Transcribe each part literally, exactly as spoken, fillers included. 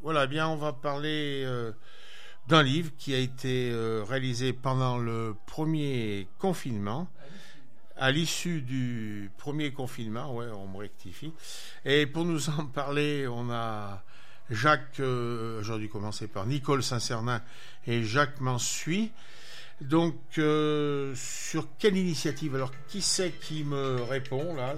Voilà, eh bien, on va parler euh, d'un livre qui a été euh, réalisé pendant le premier confinement, à l'issue du premier confinement, ouais, on me rectifie. Et pour nous en parler, on a Jacques, euh, j'aurais dû commencer par Nicole Saint-Cernin et Jacques Mansuy. Donc, euh, sur quelle initiative? Alors, qui c'est qui me répond là?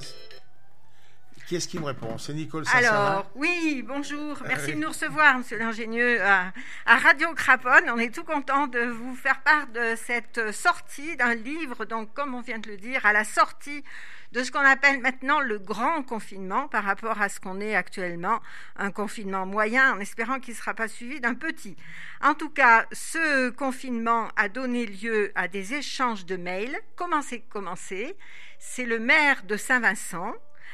Qui est-ce qui me répond? C'est Nicole Saint-Cernin. Alors, oui, bonjour. Merci de nous recevoir, monsieur l'ingénieux, à, à Radio Craponne. On est tout content de vous faire part de cette sortie d'un livre, donc, comme on vient de le dire, à la sortie de ce qu'on appelle maintenant le grand confinement par rapport à ce qu'on est actuellement, un confinement moyen, en espérant qu'il ne sera pas suivi d'un petit. En tout cas, ce confinement a donné lieu à des échanges de mails. Comment c'est commencé? C'est le maire de Saint-Vincent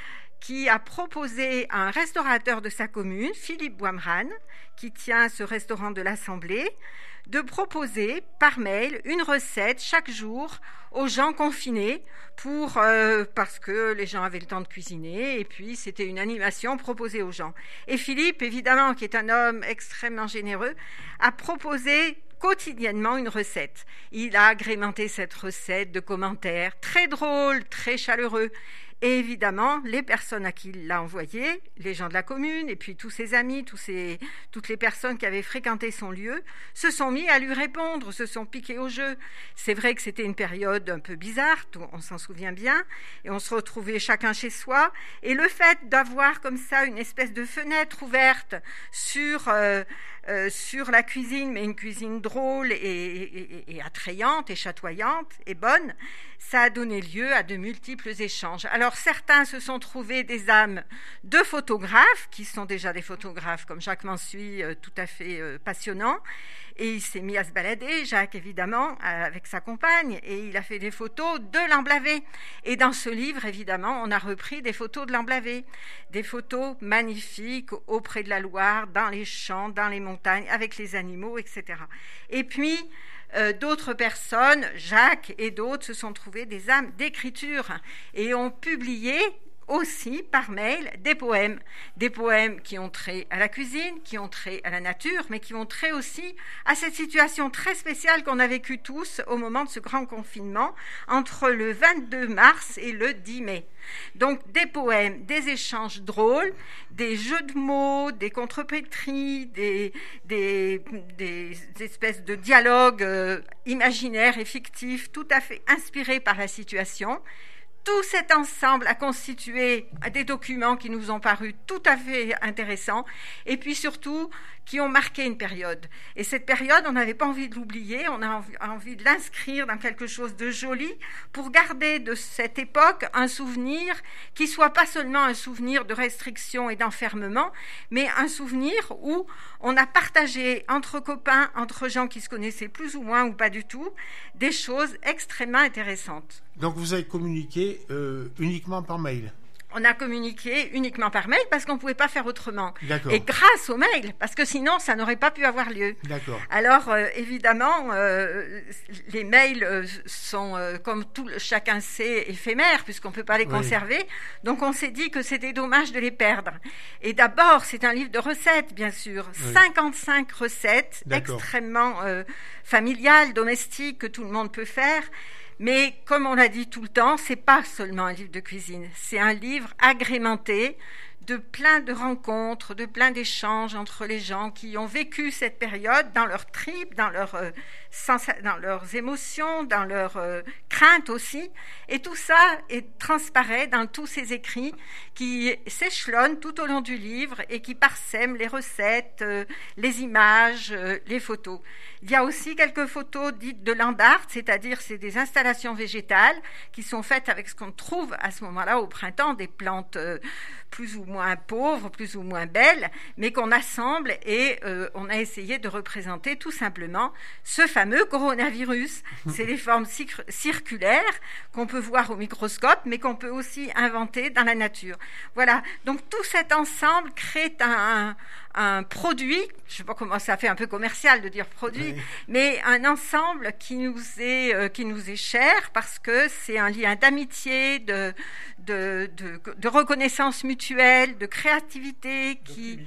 qui a proposé à un restaurateur de sa commune, Philippe Boimran, qui tient ce restaurant de l'Assemblée, de proposer par mail une recette chaque jour aux gens confinés pour, euh, parce que les gens avaient le temps de cuisiner et puis c'était une animation proposée aux gens. Et Philippe, évidemment, qui est un homme extrêmement généreux, a proposé quotidiennement une recette. Il a agrémenté cette recette de commentaires très drôles, très chaleureux. Et évidemment, les personnes à qui il l'a envoyé, les gens de la commune, et puis tous ses amis, tous ses, toutes les personnes qui avaient fréquenté son lieu, se sont mis à lui répondre, se sont piqués au jeu. C'est vrai que c'était une période un peu bizarre, on s'en souvient bien, et on se retrouvait chacun chez soi. Et le fait d'avoir comme ça une espèce de fenêtre ouverte sur, euh, euh, sur la cuisine, mais une cuisine drôle et, et, et attrayante et chatoyante et bonne, ça a donné lieu à de multiples échanges. Alors certains se sont trouvés des âmes de photographes, qui sont déjà des photographes comme Jacques Mansuy, euh, tout à fait euh, passionnants, et il s'est mis à se balader, Jacques évidemment, avec sa compagne, et il a fait des photos de l'Amblavé. Et dans ce livre, évidemment, on a repris des photos de l'Amblavé, des photos magnifiques auprès de la Loire, dans les champs, dans les montagnes, avec les animaux, et cetera. Et puis, Euh, d'autres personnes, Jacques et d'autres, se sont trouvés des âmes d'écriture et ont publié aussi par mail des poèmes, des poèmes qui ont trait à la cuisine, qui ont trait à la nature, mais qui ont trait aussi à cette situation très spéciale qu'on a vécue tous au moment de ce grand confinement entre le vingt-deux mars et le dix mai. Donc des poèmes, des échanges drôles, des jeux de mots, des contrepétries, des, des, des espèces de dialogues euh, imaginaires et fictifs tout à fait inspirés par la situation. Tout cet ensemble a constitué des documents qui nous ont paru tout à fait intéressants et puis surtout qui ont marqué une période. Et cette période, on n'avait pas envie de l'oublier, on a envie de l'inscrire dans quelque chose de joli pour garder de cette époque un souvenir qui soit pas seulement un souvenir de restriction et d'enfermement, mais un souvenir où on a partagé entre copains, entre gens qui se connaissaient plus ou moins ou pas du tout, des choses extrêmement intéressantes. Donc vous avez communiqué euh, uniquement par mail? On a communiqué uniquement par mail parce qu'on ne pouvait pas faire autrement. D'accord. Et grâce au mail, parce que sinon, ça n'aurait pas pu avoir lieu. D'accord. Alors, euh, évidemment, euh, les mails euh, sont, euh, comme tout, chacun sait, éphémères, puisqu'on ne peut pas les oui. conserver. Donc, on s'est dit que c'était dommage de les perdre. Et d'abord, c'est un livre de recettes, bien sûr. Oui. cinquante-cinq recettes D'accord. extrêmement euh, familiales, domestiques, que tout le monde peut faire. Mais comme on l'a dit tout le temps, c'est pas seulement un livre de cuisine, c'est un livre agrémenté de plein de rencontres, de plein d'échanges entre les gens qui ont vécu cette période dans leurs tripes, dans, leur, euh, sens- dans leurs émotions, dans leurs euh, craintes aussi. Et tout ça est, transparaît dans tous ces écrits qui s'échelonnent tout au long du livre et qui parsèment les recettes, euh, les images, euh, les photos. Il y a aussi quelques photos dites de land art, c'est-à-dire c'est des installations végétales qui sont faites avec ce qu'on trouve à ce moment-là au printemps, des plantes euh, plus ou moins pauvres, plus ou moins belles, mais qu'on assemble et euh, on a essayé de représenter tout simplement ce fameux coronavirus. C'est des formes cir- circulaires qu'on peut voir au microscope, mais qu'on peut aussi inventer dans la nature. Voilà, donc tout cet ensemble crée un, un, un produit, je ne sais pas comment ça fait un peu commercial de dire produit, oui. mais un ensemble qui nous est, euh, qui nous est cher parce que c'est un lien d'amitié, de, de, de, de reconnaissance mutuelle, de créativité qui,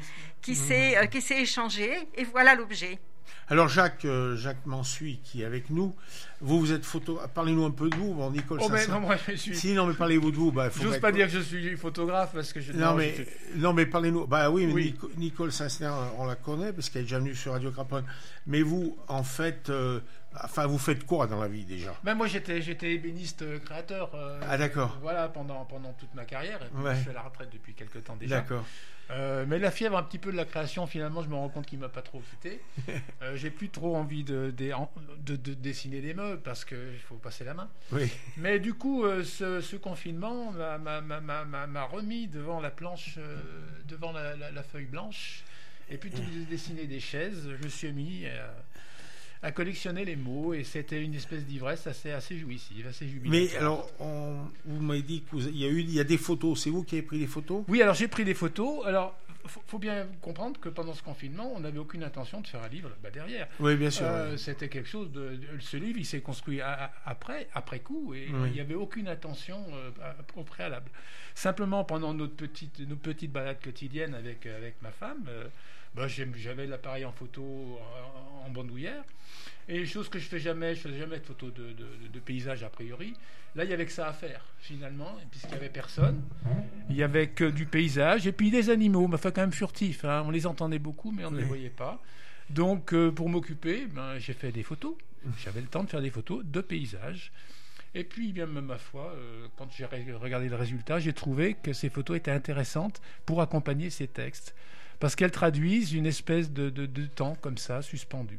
qui mmh. s'est, euh, qui s'est échangé, et voilà l'objet. Alors Jacques, euh, Jacques Mansuy qui est avec nous, vous vous êtes photo, parlez-nous un peu de vous, bon Nicole. Oh ça, mais ça... non moi je suis. Si non mais parlez-vous de vous, bah. J'ose mettre... pas dire que je suis photographe parce que je. Non, non mais je... non mais parlez-nous, bah oui, mais oui. Nicole, Nicole Sansner, on la connaît parce qu'elle est déjà venue sur Radio Craponne. Mais vous, en fait, euh... enfin vous faites quoi dans la vie déjà? Ben moi j'étais j'étais ébéniste créateur. Euh, ah d'accord. Voilà pendant pendant toute ma carrière. Et puis ouais. Je suis à la retraite depuis quelques temps déjà. D'accord. Euh, mais la fièvre un petit peu de la création, finalement, je me rends compte qu'il m'a pas trop quitté. Euh, j'ai plus trop envie de, de, de, de dessiner des meubles parce qu'il faut passer la main. Oui. Mais du coup, euh, ce, ce confinement m'a, m'a, m'a, m'a, m'a remis devant la planche, euh, devant la, la, la feuille blanche. Et plutôt que de dessiner des chaises, je me suis mis à, à collectionner les mots et c'était une espèce d'ivresse assez, assez jouissive, assez jubilatoire. Mais alors, on, vous m'avez dit qu'il y a eu, il y a des photos. C'est vous qui avez pris des photos? Oui, alors j'ai pris des photos. Alors, faut, faut bien comprendre que pendant ce confinement, on n'avait aucune intention de faire un livre bah, derrière. Oui, bien sûr. Euh, oui. C'était quelque chose de, de. Ce livre, il s'est construit à, à, après, après coup, et oui. il n'y avait aucune intention euh, au préalable. Simplement, pendant notre petite, nos petites balades quotidiennes avec avec ma femme. Euh, Bah, j'avais l'appareil en photo en, en bandoulière et chose que je fais jamais, je faisais jamais de photos de, de, de paysage a priori. Là, il y avait que ça à faire finalement, puisqu'il y avait personne, il y avait que du paysage et puis des animaux, mais enfin quand même furtifs. Hein. On les entendait beaucoup, mais on ne oui. les voyait pas. Donc, euh, pour m'occuper, ben, j'ai fait des photos. J'avais le temps de faire des photos de paysages. Et puis, bien, ma foi, euh, quand j'ai regardé le résultat, j'ai trouvé que ces photos étaient intéressantes pour accompagner ces textes. Parce qu'elles traduisent une espèce de, de, de temps comme ça, suspendu.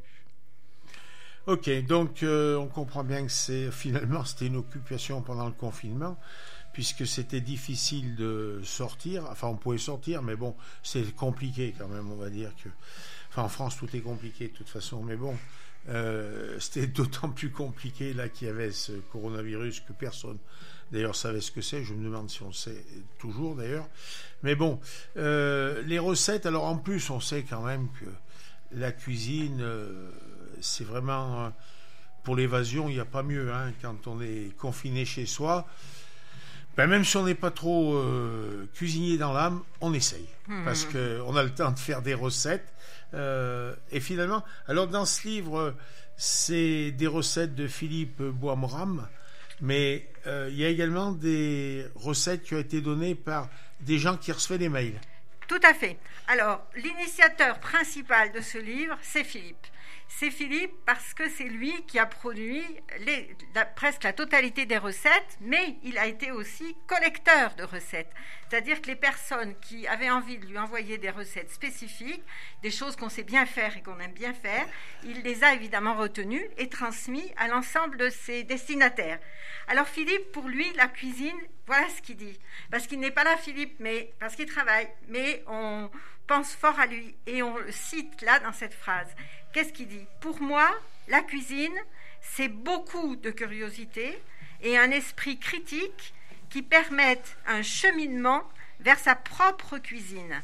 Ok, donc euh, on comprend bien que c'est, finalement c'était une occupation pendant le confinement, puisque c'était difficile de sortir. Enfin, on pouvait sortir, mais bon, c'est compliqué quand même, on va dire que... Enfin, en France, tout est compliqué de toute façon, mais bon, euh, c'était d'autant plus compliqué là qu'il y avait ce coronavirus que personne... D'ailleurs, savait ce que c'est. Je me demande si on sait toujours, d'ailleurs. Mais bon, euh, les recettes. Alors, en plus, on sait quand même que la cuisine, euh, c'est vraiment euh, pour l'évasion. Il n'y a pas mieux, hein, quand on est confiné chez soi. Ben, même si on n'est pas trop euh, cuisinier dans l'âme, on essaye mmh. parce que on a le temps de faire des recettes. Euh, et finalement, alors dans ce livre, c'est des recettes de Philippe Boismram. Mais euh, il y a également des recettes qui ont été données par des gens qui recevaient des mails. Tout à fait. Alors, l'initiateur principal de ce livre, c'est Philippe. C'est Philippe parce que c'est lui qui a produit les, la, presque la totalité des recettes, mais il a été aussi collecteur de recettes. C'est-à-dire que les personnes qui avaient envie de lui envoyer des recettes spécifiques, des choses qu'on sait bien faire et qu'on aime bien faire, il les a évidemment retenues et transmis à l'ensemble de ses destinataires. Alors Philippe, pour lui, la cuisine, voilà ce qu'il dit. Parce qu'il n'est pas là, Philippe, mais parce qu'il travaille, mais on pense fort à lui et on le cite là dans cette phrase. Qu'est-ce qu'il dit ? Pour moi, la cuisine, c'est beaucoup de curiosité et un esprit critique qui permettent un cheminement vers sa propre cuisine.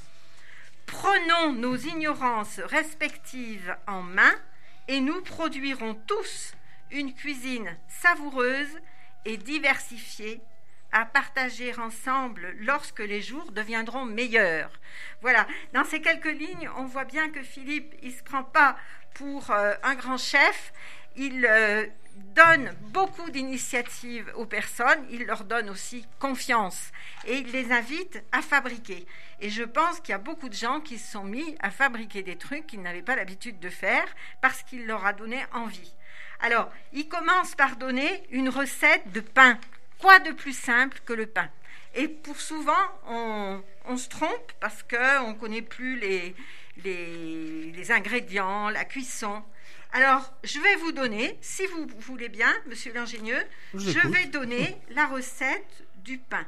Prenons nos ignorances respectives en main et nous produirons tous une cuisine savoureuse et diversifiée à partager ensemble lorsque les jours deviendront meilleurs. Voilà, dans ces quelques lignes, on voit bien que Philippe, il ne se prend pas pour euh, un grand chef, il euh, donne beaucoup d'initiatives aux personnes, il leur donne aussi confiance et il les invite à fabriquer. Et je pense qu'il y a beaucoup de gens qui se sont mis à fabriquer des trucs qu'ils n'avaient pas l'habitude de faire parce qu'il leur a donné envie. Alors, il commence par donner une recette de pain. Quoi de plus simple que le pain ? Et pour souvent, on, on se trompe parce qu'on ne connaît plus les, les, les ingrédients, la cuisson. Alors, je vais vous donner, si vous voulez bien, monsieur l'ingénieur, je, je vais donner la recette du pain.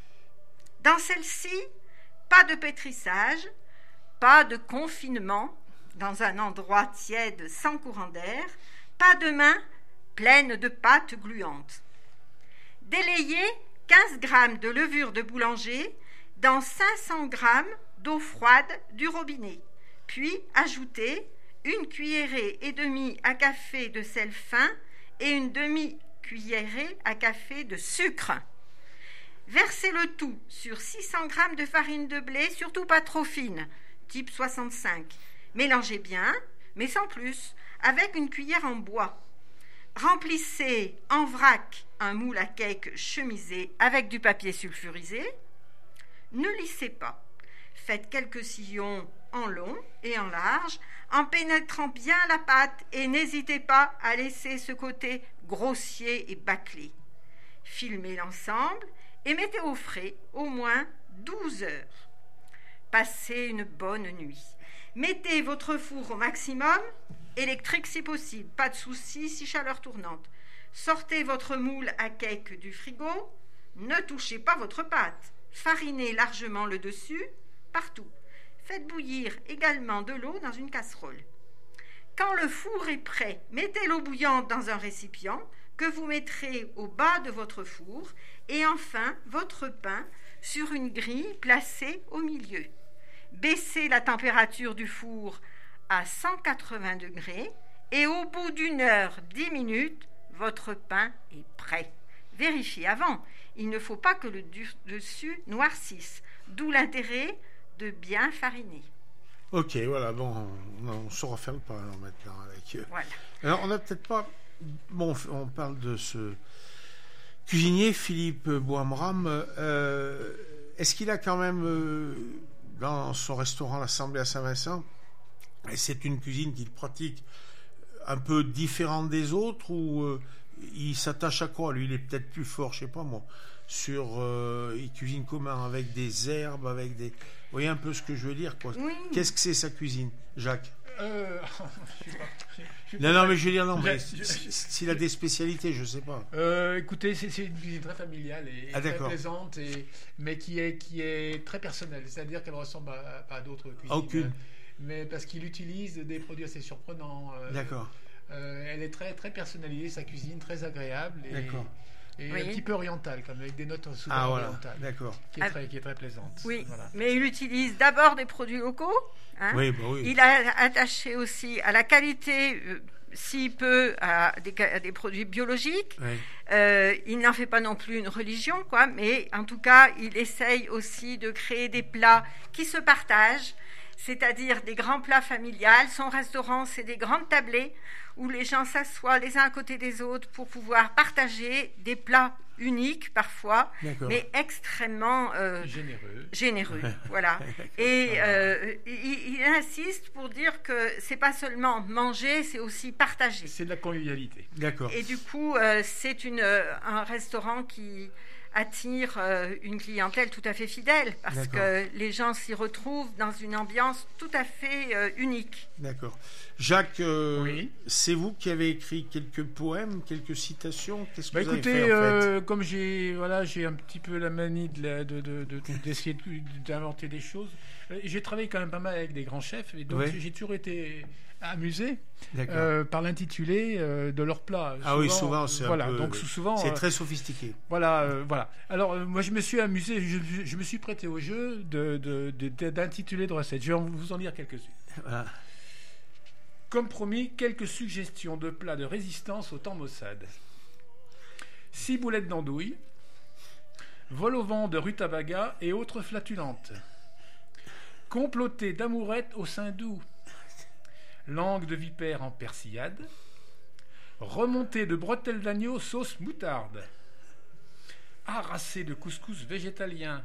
Dans celle-ci, pas de pétrissage, pas de confinement dans un endroit tiède sans courant d'air, pas de main pleine de pâte gluante. Délayez quinze grammes de levure de boulanger dans cinq cents grammes d'eau froide du robinet, puis ajoutez une cuillerée et demie à café de sel fin et une demi-cuillerée à café de sucre. Versez le tout sur six cents grammes de farine de blé, surtout pas trop fine, type soixante-cinq. Mélangez bien, mais sans plus, avec une cuillère en bois. Remplissez en vrac un moule à cake chemisé avec du papier sulfurisé. Ne lissez pas. Faites quelques sillons en long et en large, en pénétrant bien la pâte et n'hésitez pas à laisser ce côté grossier et bâclé. Filmez l'ensemble et mettez au frais au moins douze heures. Passez une bonne nuit. Mettez votre four au maximum, électrique si possible, pas de souci si chaleur tournante. Sortez votre moule à cake du frigo, ne touchez pas votre pâte. Farinez largement le dessus, partout. Faites bouillir également de l'eau dans une casserole. Quand le four est prêt, mettez l'eau bouillante dans un récipient que vous mettrez au bas de votre four et enfin votre pain sur une grille placée au milieu. Baissez la température du four à cent quatre-vingts degrés et au bout d'une heure, dix minutes, votre pain est prêt. Vérifiez avant, il ne faut pas que le dessus noircisse, d'où l'intérêt de bien fariner. Ok, voilà, bon, on, on saura faire le pain alors, maintenant avec. Voilà. Alors, on n'a peut-être pas. Bon, on parle de ce cuisinier, Philippe Boismram. Euh, est-ce qu'il a quand même, euh, dans son restaurant L'Assemblée à Saint-Vincent, et c'est une cuisine qu'il pratique un peu différente des autres ou euh, il s'attache à quoi? Lui, il est peut-être plus fort, je sais pas moi, sur. Euh, il cuisine comment? Avec des herbes, avec des. Vous voyez un peu ce que je veux dire, quoi. Oui. Qu'est-ce que c'est sa cuisine, Jacques? Euh, je sais pas. Je sais Non, pas. non, mais je veux dire, non, mais Je- je- s'il a des spécialités, je sais pas. Euh, écoutez, c'est, c'est une cuisine très familiale et, et Ah, très d'accord. plaisante, et, mais qui est, qui est très personnelle. C'est-à-dire qu'elle ressemble à, à d'autres cuisines. À aucune. Mais parce qu'il utilise des produits assez surprenants. euh, D'accord. euh, elle est très, très personnalisée, sa cuisine, très agréable. Et, D'accord. Et Oui. un petit peu orientale, comme avec des notes souvent Ah, voilà, orientales. d'accord. Qui est, Ah. très, qui est très plaisante. Oui, Voilà. mais il utilise d'abord des produits locaux. Hein. Oui, bah oui. Il a attaché aussi à la qualité, euh, s'il peut, à des, à des produits biologiques. Oui. Euh, il n'en fait pas non plus une religion, quoi, mais en tout cas, il essaye aussi de créer des plats qui se partagent, c'est-à-dire des grands plats familiales. Son restaurant, c'est des grandes tablées où les gens s'assoient les uns à côté des autres pour pouvoir partager des plats uniques parfois, D'accord. mais extrêmement euh, Généreux. généreux. Voilà. Et euh, il, il insiste pour dire que c'est pas seulement manger, c'est aussi partager. C'est de la convivialité. D'accord. Et du coup, euh, c'est une, euh, un restaurant qui attire euh, une clientèle tout à fait fidèle parce D'accord. que les gens s'y retrouvent dans une ambiance tout à fait euh, unique. D'accord. Jacques, euh, Oui. c'est vous qui avez écrit quelques poèmes, quelques citations. Qu'est-ce que Bah vous avez écoutez, fait, en fait euh, comme j'ai voilà, j'ai un petit peu la manie de la- de- de- de- d'essayer de- d'inventer des choses, euh, j'ai travaillé quand même pas mal avec des grands chefs, et donc Ouais. j'ai toujours été amusé D'accord. euh, par l'intitulé euh, de leurs plats. ah oui, souvent, c'est voilà, un peu... donc souvent, c'est euh, très sophistiqué. voilà, euh, voilà. Alors euh, moi je me suis amusé, je, je me suis prêté au jeu de, de, de- de- d'intituler de recettes. Je vais en- vous en lire quelques-unes. Voilà. Comme promis, quelques suggestions de plats de résistance au temps maussade. Six boulettes d'andouille, vol au vent de rutabaga et autres flatulentes. Comploté d'amourettes au sein doux. Langue de vipère en persillade. Remontée de bretelles d'agneau sauce moutarde. Harassé de couscous végétalien.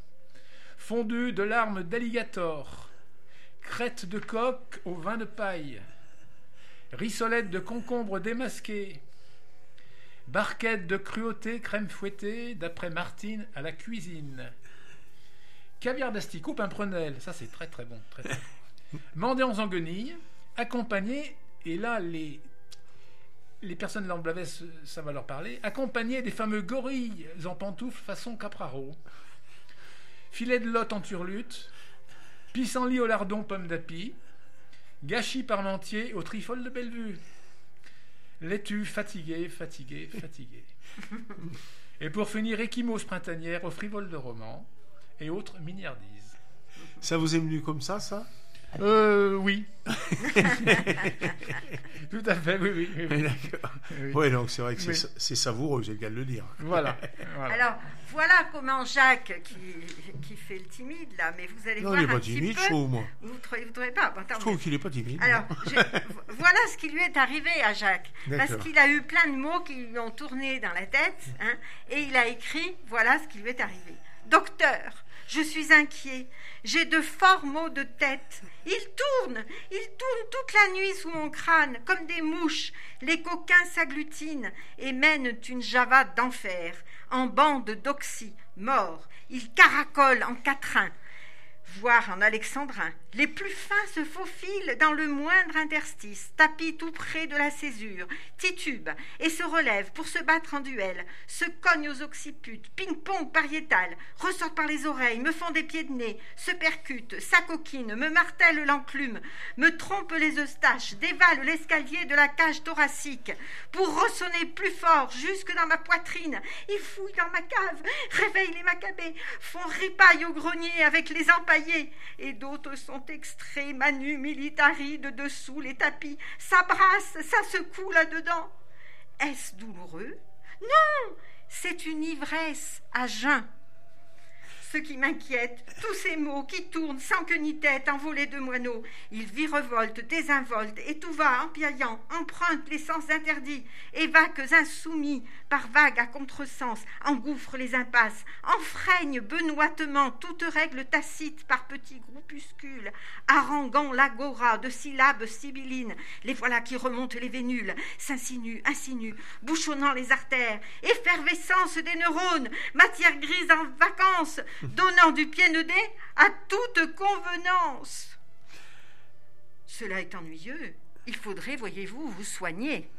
Fondue de larmes d'alligator. Crête de coq au vin de paille. Rissolette de concombre démasqué. Barquette de cruauté crème fouettée d'après Martine à la cuisine. Caviar d'asticot pimprenelle, ça c'est très très bon. Très, très bon. Mendiants en guenilles, accompagné, et là les, les personnes de l'Amblaves, ça va leur parler, accompagné des fameux gorilles en pantoufles façon capraro. Filet de lotte en turlute. Pissenlit au lardon pomme d'api, gâchis parmentier au trifole de Bellevue, laitue fatigué, fatigué, fatigué. Et pour finir, échymose printanière au frivole de roman et autres miniardises. Ça vous est venu comme ça, ça Euh, oui. Tout à fait, oui, oui. oui, oui. D'accord. Oui. Oui, donc c'est vrai que Oui. c'est, c'est savoureux, c'est le cas de le dire. Voilà. voilà. Alors, voilà comment Jacques, qui, qui fait le timide, là, mais vous allez Non, voir il n'est un pas petit timide, peu... je trouve, moi. Vous ne trouvez, vous trouvez pas? Bon, tant Je trouve mieux. qu'il n'est pas timide. Alors, non. je- voilà ce qui lui est arrivé à Jacques. D'accord. Parce qu'il a eu plein de mots qui lui ont tourné dans la tête, hein, et il a écrit, voilà ce qui lui est arrivé. Docteur, je suis inquiet. J'ai de forts maux de tête. Ils tournent, ils tournent toute la nuit sous mon crâne, comme des mouches. Les coquins s'agglutinent et mènent une java d'enfer, en bande d'oxy, morts. Ils caracolent en quatrain, voire en alexandrin. Les plus fins se faufilent dans le moindre interstice, tapis tout près de la césure, titubent et se relèvent pour se battre en duel, se cognent aux occiputes, ping-pong pariétal, ressortent par les oreilles, me font des pieds de nez, se percutent, s'acoquinent, me martèlent l'enclume, me trompent les eustaches, dévalent l'escalier de la cage thoracique pour ressonner plus fort jusque dans ma poitrine. Ils fouillent dans ma cave, réveillent les macabées, font ripaille au grenier avec les empaillés, et d'autres sont extraits manu militari de dessous les tapis. Ça brasse, ça secoue là-dedans. Est-ce douloureux? Non, c'est une ivresse à jeun. Ce qui m'inquiète, tous ces mots qui tournent sans queue ni tête, envolés de moineaux. Ils virevoltent, désinvoltent, et tout va empiaillant, empruntent les sens interdits, évaquent insoumis par vagues à contresens, engouffrent les impasses, enfreignent benoîtement toute règle tacite par petits groupuscules, haranguant l'agora de syllabes sibyllines. Les voilà qui remontent les vénules, s'insinuent, insinuent, bouchonnant les artères, effervescence des neurones, matière grise en vacances, donnant du pied nez à toute convenance. Cela est ennuyeux. Il faudrait, voyez-vous, vous soigner.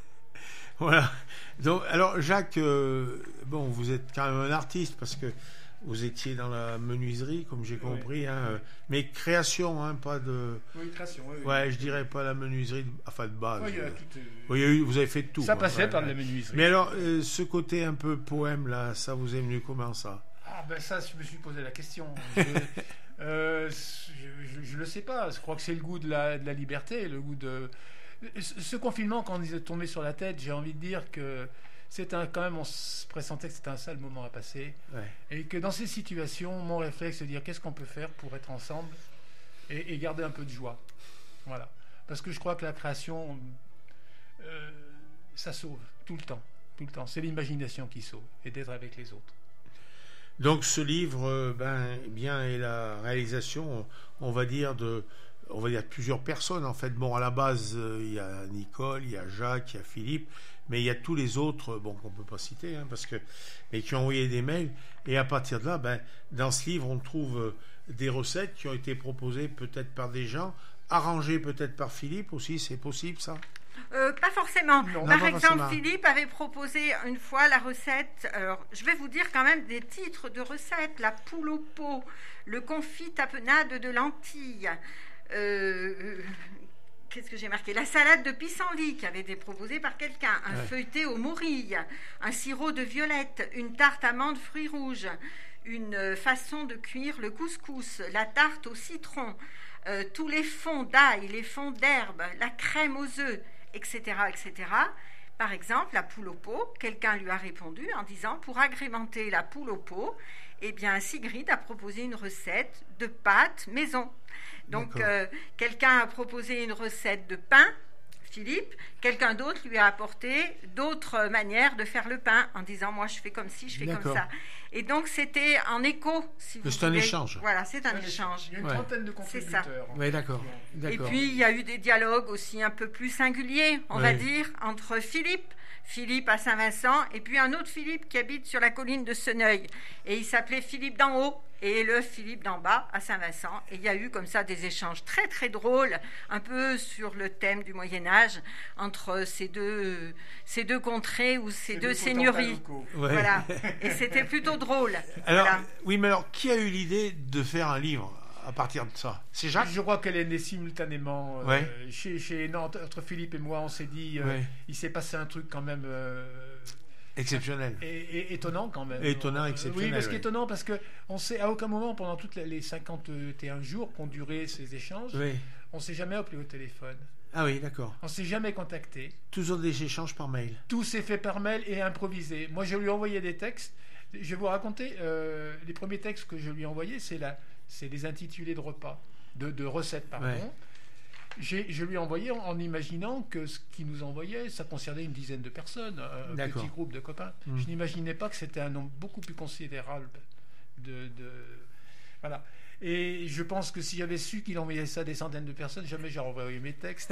Voilà. Donc, alors, Jacques, euh, bon, vous êtes quand même un artiste parce que vous étiez dans la menuiserie, comme j'ai compris, oui. hein, euh, mais création, hein, pas de. Oui, création. Oui, oui. Ouais, je dirais pas la menuiserie, de... enfin de base. Oui, il y a euh. tout, euh, Oui, il y a eu- vous avez fait de tout. Ça quoi. passait Ouais, par ouais. de la menuiserie. Mais alors, euh, ce côté un peu poème là, ça vous est venu comment ça? Ah ben ça, je me suis posé la question. Je, euh, je, ne le sais pas. Je crois que c'est le goût de la, de la liberté, le goût de... Ce confinement, quand il est tombé sur la tête, j'ai envie de dire que c'est un, quand même, on se pressentait que c'était un sale moment à passer. Ouais. Et que dans ces situations, mon réflexe, c'est de dire qu'est-ce qu'on peut faire pour être ensemble et, et garder un peu de joie. Voilà. Parce que je crois que la création, euh, ça sauve tout le temps. Tout le temps. C'est l'imagination qui sauve et d'être avec les autres. Donc ce livre, euh, ben, bien est la réalisation, on va dire de, on va dire de plusieurs personnes en fait. Bon, à la base, euh, il y a Nicole, il y a Jacques, il y a Philippe, mais il y a tous les autres, bon, qu'on peut pas citer, hein, parce que, mais qui ont envoyé des mails. Et à partir de là, ben, dans ce livre, on trouve euh, des recettes qui ont été proposées peut-être par des gens, arrangées peut-être par Philippe aussi. C'est possible ça? Euh, pas forcément. Non, Par pas exemple, forcément. Philippe avait proposé une fois la recette. Alors, je vais vous dire quand même des titres de recettes. La poule au pot, le confit tapenade de lentilles. Euh, Qu'est-ce que j'ai marqué? La salade de pissenlit qui avait été proposée par quelqu'un. Un Ouais. feuilleté aux morilles. Un sirop de violette. Une tarte amande fruits rouges. Une façon de cuire le couscous. La tarte au citron. Euh, tous les fonds d'ail, les fonds d'herbe. La crème aux œufs, et cetera, et cetera. Par exemple, la poule au pot, quelqu'un lui a répondu en disant, pour agrémenter la poule au pot, eh bien, Sigrid a proposé une recette de pâte maison. Donc, D'accord. euh, quelqu'un a proposé une recette de pain, Philippe. Quelqu'un d'autre lui a apporté d'autres manières de faire le pain en disant, moi, je fais comme ci, je fais comme D'accord. ça. Et donc, c'était en écho, si vous C'est un voulez. échange. Voilà, c'est un échange. Il y a une Ouais. trentaine de C'est ça. contributeurs. Oui, d'accord. Et D'accord. puis, il y a eu des dialogues aussi un peu plus singuliers, on va Oui. dire, entre Philippe, Philippe à Saint-Vincent, et puis un autre Philippe qui habite sur la colline de Seneuil. Et il s'appelait Philippe d'en haut et le Philippe d'en bas à Saint-Vincent. Et il y a eu comme ça des échanges très très drôles, un peu sur le thème du Moyen-Âge, entre ces deux, ces deux contrées ou ces C'est deux deux seigneuries. potentats locaux. Ouais. Voilà. Et c'était plutôt drôle. Alors, Voilà. oui, mais alors, qui a eu l'idée de faire un livre à partir de ça? C'est Jacques? Je crois qu'elle est née simultanément. euh, Ouais. chez, chez Nantes, entre Philippe et moi, on s'est dit, euh, Ouais. il s'est passé un truc quand même euh, Exceptionnel. et, et- étonnant quand même. Étonnant, Euh, exceptionnel, Oui, parce oui. qu'étonnant parce que on sait à aucun moment pendant toutes les cinquante et un jours qu'ont duré ces échanges, Oui. On ne s'est jamais appelé au téléphone. Ah oui, d'accord. On ne s'est jamais contacté. Toujours des échanges par mail. Tout s'est fait par mail et improvisé. Moi, je lui ai envoyé des textes. Je vais vous raconter, euh, les premiers textes que je lui ai envoyés, c'est, la, c'est les intitulés de repas, de, de recettes, pardon. Ouais. J'ai, je lui ai envoyé en, en imaginant que ce qu'il nous envoyait, ça concernait une dizaine de personnes, un D'accord. petit groupe de copains. Mmh. Je n'imaginais pas que c'était un nombre beaucoup plus considérable de... de voilà. Et je pense que si j'avais su qu'il envoyait ça à des centaines de personnes, jamais j'aurais envoyé mes textes.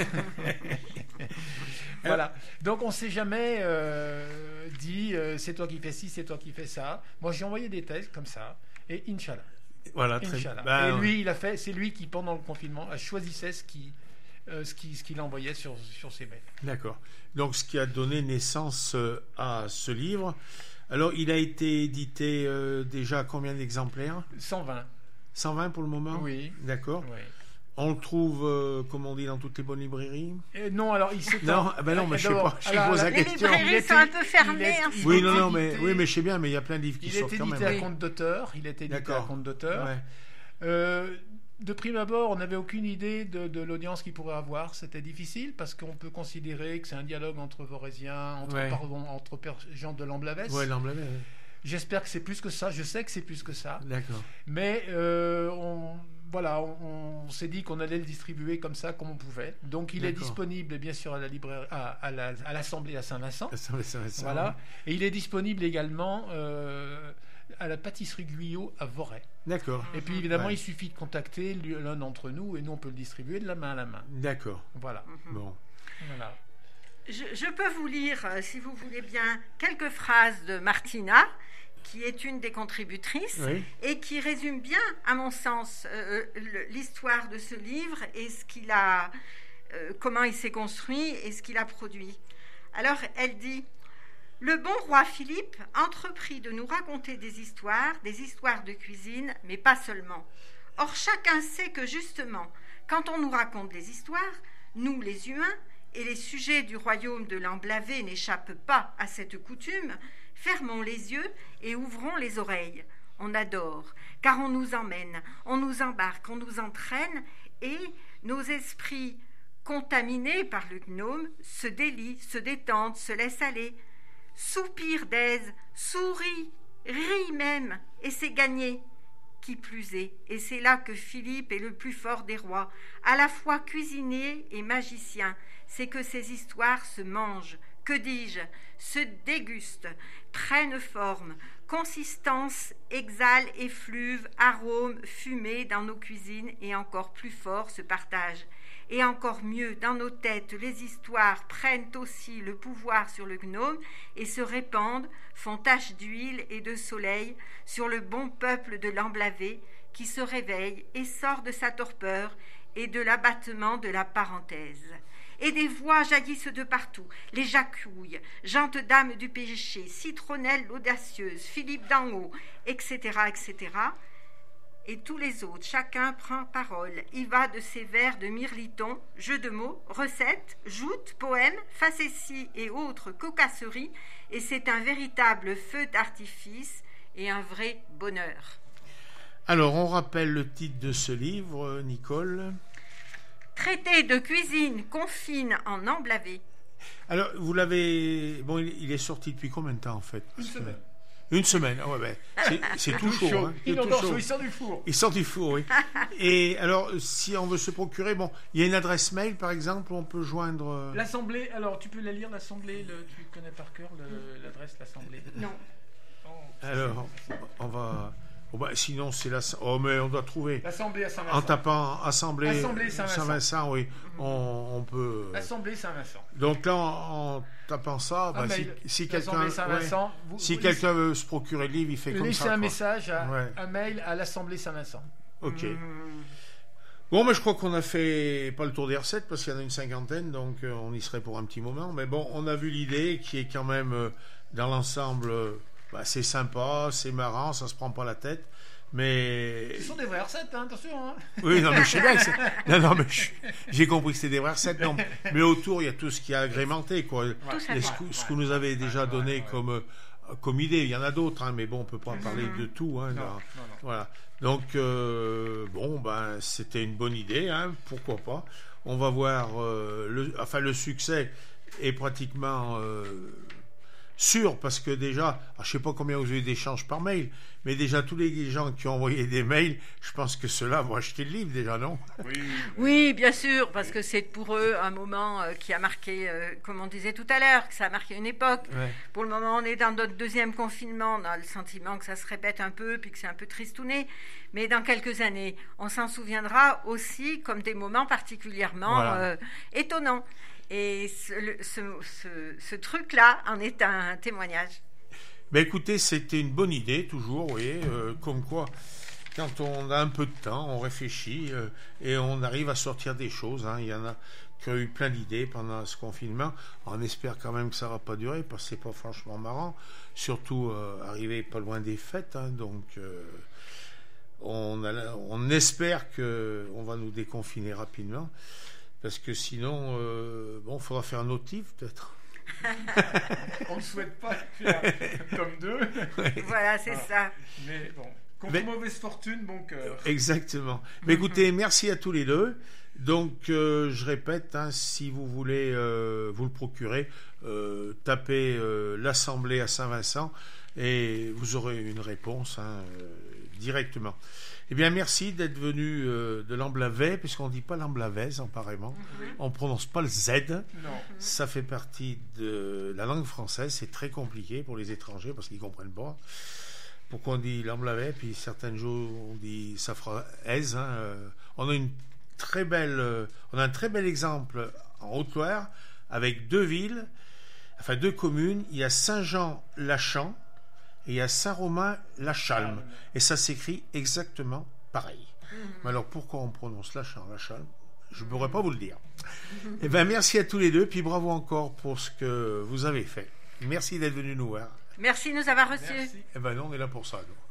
Voilà. Donc on ne s'est jamais euh, dit euh, c'est toi qui fais ci, c'est toi qui fais ça. Moi j'ai envoyé des textes comme ça et Inch'Allah. Voilà, très Inch'Allah. Bah, et ouais. lui, il a fait, c'est lui qui pendant le confinement a choisi ce qui, euh, ce qui, ce qu'il envoyait sur sur ses mails. D'accord. Donc ce qui a donné naissance à ce livre. Alors il a été édité euh, déjà à combien d'exemplaires ? cent vingt. cent vingt pour le moment ? Oui. D'accord. Oui. On le trouve, euh, comme on dit, dans toutes les bonnes librairies ? euh, Non, alors il s'est... Non, ben non, mais je sais pas, je pose la les question. Les librairies sont un peu fermées. Hein. Oui, non, non, mais, oui, mais je sais bien, mais il y a plein de livres qui il sortent quand même. Il est édité à compte d'auteur, il est édité D'accord. à compte d'auteur. Ouais. Euh, de prime abord, on n'avait aucune idée de, de l'audience qu'il pourrait avoir. C'était difficile parce qu'on peut considérer que c'est un dialogue entre Vorésiens, entre, ouais. pardon, entre gens de l'Amblavès. Oui, l'Amblavès, oui. J'espère que c'est plus que ça. Je sais que c'est plus que ça. D'accord. Mais euh, on, voilà, on, on s'est dit qu'on allait le distribuer comme ça, comme on pouvait. Donc il D'accord. est disponible, bien sûr, à la librairie, à, à, la, à l'Assemblée à Saint-Vincent. L'Assemblée Saint-Vincent. Voilà. Et il est disponible également euh, à la pâtisserie Guyot à Voray. D'accord. Et puis évidemment, ouais. il suffit de contacter l'un d'entre nous et nous on peut le distribuer de la main à la main. D'accord. Voilà. Mm-hmm. Bon. Voilà. Je, je peux vous lire, si vous voulez bien, quelques phrases de Martina, qui est une des contributrices, oui. et qui résume bien, à mon sens, euh, l'histoire de ce livre et ce qu'il a, euh, comment il s'est construit et ce qu'il a produit. Alors, elle dit « Le bon roi Philippe entreprit de nous raconter des histoires, des histoires de cuisine, mais pas seulement. Or, chacun sait que, justement, quand on nous raconte des histoires, nous, les humains, et les sujets du royaume de l'Amblavé n'échappent pas à cette coutume, fermons les yeux et ouvrons les oreilles. On adore, car on nous emmène, on nous embarque, on nous entraîne, et nos esprits contaminés par le gnome se délient, se détendent, se laissent aller, soupirent d'aise, sourient, rient même, et c'est gagné. Qui plus est, et c'est là que Philippe est le plus fort des rois, à la fois cuisinier et magicien, c'est que ces histoires se mangent, que dis-je, se dégustent, prennent forme, consistance, exhalent, effluvent, arômes, fumée dans nos cuisines et encore plus fort se partagent. Et encore mieux, dans nos têtes, les histoires prennent aussi le pouvoir sur le gnome et se répandent, font tache d'huile et de soleil sur le bon peuple de l'Amblavé qui se réveille et sort de sa torpeur et de l'abattement de la parenthèse. Et des voix jaillissent de partout, les Jacouilles, Gentes dames du péché, Citronnelle l'audacieuse, Philippe d'en haut, et cetera, et cetera. Et tous les autres, chacun prend parole, y va de ses vers de mirliton, jeux de mots, recettes, joutes, poèmes, facéties et autres cocasseries, et c'est un véritable feu d'artifice et un vrai bonheur. Alors, on rappelle le titre de ce livre, Nicole. Traité de cuisine confine en Amblavé. Alors, vous l'avez... Bon, il est sorti depuis combien de temps, en fait ? Une semaine. Une semaine, ah ouais, ben, c'est, c'est tout chaud. chaud. Hein. Il, tout chaud. chaud. Il sort du four. Il sort du four, oui. Et alors, si on veut se procurer, bon, il y a une adresse mail, par exemple, où on peut joindre... L'Assemblée, alors tu peux la lire, l'Assemblée, le, tu connais par cœur le, l'adresse, l'Assemblée ? Non. Oh, alors, on va... Oh bah, sinon, c'est la... Oh, mais on doit trouver... L'Assemblée à Saint-Vincent. En tapant Assemblée, Assemblée Saint-Vincent. Saint-Vincent, oui, on, on peut... Assemblée Saint-Vincent. Donc là, en, en tapant ça, bah, si, si quelqu'un, ouais, vous, si vous quelqu'un laissez, veut se procurer le livre, il fait comme ça. Laissez un quoi. message, à, ouais. un mail à l'Assemblée Saint-Vincent. Ok. Mmh. Bon, mais je crois qu'on a fait pas le tour des recettes, parce qu'il y en a une cinquantaine, donc euh, on y serait pour un petit moment. Mais bon, on a vu l'idée qui est quand même, euh, dans l'ensemble, euh, bah, c'est sympa, c'est marrant, ça se prend pas la tête. Mais... Ce sont des vraies recettes, hein, attention. Hein. Oui, non, mais je sais bien que c'est... Non, non, mais je... j'ai compris que c'était des vraies recettes. Non, mais autour, il y a tout ce qui est agrémenté, quoi. Ouais. Tout Les, ce, ce que nous avez déjà donné ouais, ouais. comme comme idée. Il y en a d'autres, hein, mais bon, on peut pas en parler Mhm. de tout. Hein, Non, dans- non, non. Voilà. Donc, euh, bon, ben, c'était une bonne idée, hein, pourquoi pas. On va voir, euh, le, enfin, le succès est pratiquement euh, sûr, parce que déjà, je sais pas combien vous avez d'échanges par mail, mais déjà, tous les gens qui ont envoyé des mails, je pense que ceux-là vont acheter le livre, déjà, non? Oui, oui. Oui, bien sûr, parce que c'est pour eux un moment euh, qui a marqué, euh, comme on disait tout à l'heure, que ça a marqué une époque. Ouais. Pour le moment, on est dans notre deuxième confinement, on a le sentiment que ça se répète un peu, puis que c'est un peu tristouné. Mais dans quelques années, on s'en souviendra aussi comme des moments particulièrement Voilà. euh, étonnants. Et ce, le- ce, ce- ce truc-là en est un témoignage. Ben écoutez, c'était une bonne idée, toujours, vous voyez, euh, comme quoi, quand on a un peu de temps, on réfléchit euh, et on arrive à sortir des choses. Hein. Il y en a qui ont eu plein d'idées pendant ce confinement. On espère quand même que ça ne va pas durer, parce que c'est pas franchement marrant, surtout euh, arriver pas loin des fêtes. Hein, donc, euh, on, a, on espère qu'on va nous déconfiner rapidement, parce que sinon, euh, bon, il faudra faire un autre livre, peut-être. On ne souhaite pas faire comme deux. Voilà, c'est Voilà. ça. Mais bon, contre Mais- mauvaise fortune, bon cœur. Exactement. Mais écoutez, merci à tous les deux. Donc, euh, je répète, hein, si vous voulez euh, vous le procurer, euh, tapez euh, l'Assemblée à Saint-Vincent et vous aurez une réponse hein, euh, directement. Eh bien, merci d'être venu euh, de l'Amblavet, puisqu'on ne dit pas l'Amblavez, apparemment. On ne prononce pas le Z. Non. Ça fait partie de la langue française. C'est très compliqué pour les étrangers parce qu'ils ne comprennent pas. Pourquoi on dit l'Amblavet, puis certains jours on dit Safraise. Hein, euh, on a une très belle, euh, on a un très bel exemple en Haute-Loire avec deux villes, enfin deux communes. Il y a Saint-Jean-Lachamp et il y a Saint-Romain-la-Chalme. Et ça s'écrit exactement pareil. Mais alors pourquoi on prononce Lachamp, la-Chalme? Je ne pourrais pas vous le dire. Eh bien, merci à tous les deux, puis bravo encore pour ce que vous avez fait. Merci d'être venus nous voir. Merci de nous avoir reçus. Merci. Eh ben non, on est là pour ça. nous.